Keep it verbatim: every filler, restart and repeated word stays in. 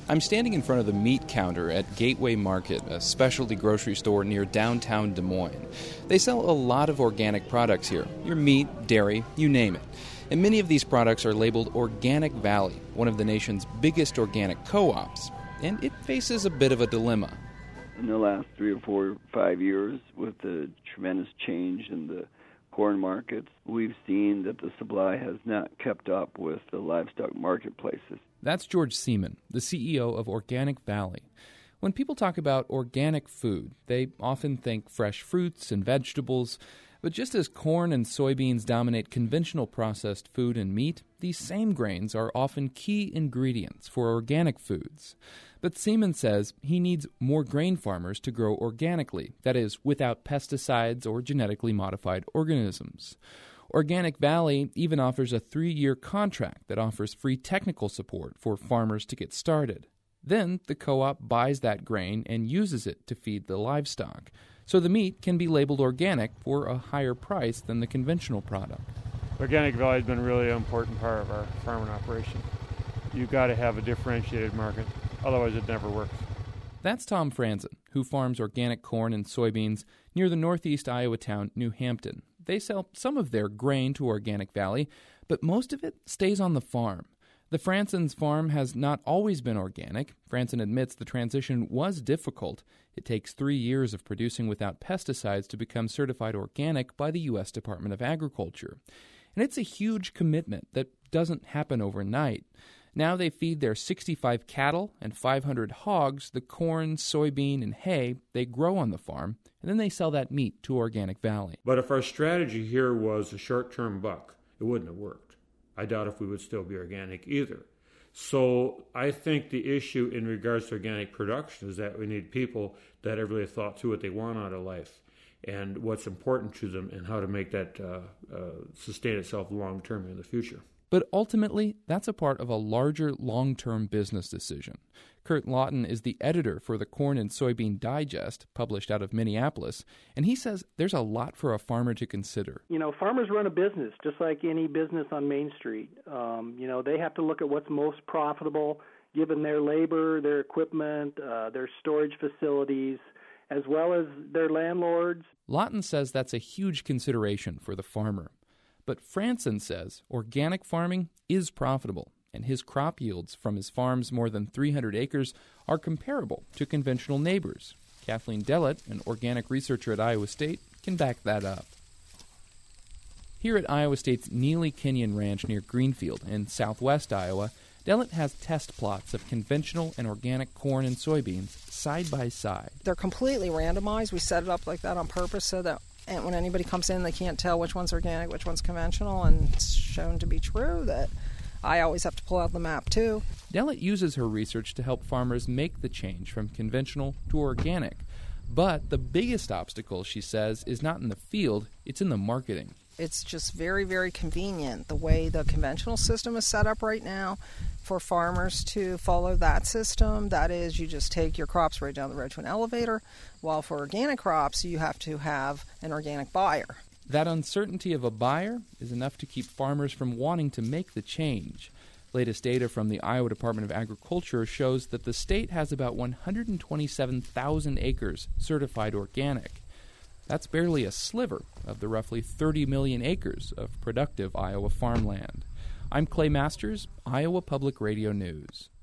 I'm standing in front of the meat counter at Gateway Market, a specialty grocery store near downtown Des Moines. They sell a lot of organic products here. Your meat, dairy, you name it. And many of these products are labeled Organic Valley, one of the nation's biggest organic co-ops. And it faces a bit of a dilemma. In the last three or four or five years, with the tremendous change in the corn markets, we've seen that the supply has not kept up with the livestock marketplaces. That's George Seaman, the C E O of Organic Valley. When people talk about organic food, they often think fresh fruits and vegetables. But just as corn and soybeans dominate conventional processed food and meat, these same grains are often key ingredients for organic foods. But Seaman says he needs more grain farmers to grow organically, that is, without pesticides or genetically modified organisms. Organic Valley even offers a three-year contract that offers free technical support for farmers to get started. Then the co-op buys that grain and uses it to feed the livestock. So the meat can be labeled organic for a higher price than the conventional product. Organic Valley has been really an important part of our farming operation. You've got to have a differentiated market, otherwise it never works. That's Tom Franzen, who farms organic corn and soybeans near the northeast Iowa town New Hampton. They sell some of their grain to Organic Valley, but most of it stays on the farm. The Franzen's farm has not always been organic. Franzen admits the transition was difficult. It takes three years of producing without pesticides to become certified organic by the U S Department of Agriculture. And it's a huge commitment that doesn't happen overnight. Now they feed their sixty-five cattle and five hundred hogs the corn, soybean, and hay they grow on the farm, and then they sell that meat to Organic Valley. But if our strategy here was a short-term buck, it wouldn't have worked. I doubt if we would still be organic either. So I think the issue in regards to organic production is that we need people that have really thought through what they want out of life and what's important to them and how to make that uh, uh, sustain itself long-term in the future. But ultimately, that's a part of a larger long-term business decision. Kurt Lawton is the editor for the Corn and Soybean Digest, published out of Minneapolis, and he says there's a lot for a farmer to consider. You know, farmers run a business just like any business on Main Street. Um, you know, they have to look at what's most profitable, given their labor, their equipment, uh, their storage facilities, as well as their landlords. Lawton says that's a huge consideration for the farmer. But Franzen says organic farming is profitable, and his crop yields from his farm's more than three hundred acres are comparable to conventional neighbors. Kathleen Dellett, an organic researcher at Iowa State, can back that up. Here at Iowa State's Neely Kenyon Ranch near Greenfield in southwest Iowa, Dellett has test plots of conventional and organic corn and soybeans side by side. They're completely randomized. We set it up like that on purpose so that and when anybody comes in, they can't tell which one's organic, which one's conventional, and it's shown to be true that I always have to pull out the map, too. Dellett uses her research to help farmers make the change from conventional to organic. But the biggest obstacle, she says, is not in the field, it's in the marketing. It's just very, very convenient the way the conventional system is set up right now for farmers to follow that system. That is, you just take your crops right down the road to an elevator, while for organic crops, you have to have an organic buyer. That uncertainty of a buyer is enough to keep farmers from wanting to make the change. Latest data from the Iowa Department of Agriculture shows that the state has about one hundred twenty-seven thousand acres certified organic. That's barely a sliver of the roughly thirty million acres of productive Iowa farmland. I'm Clay Masters, Iowa Public Radio News.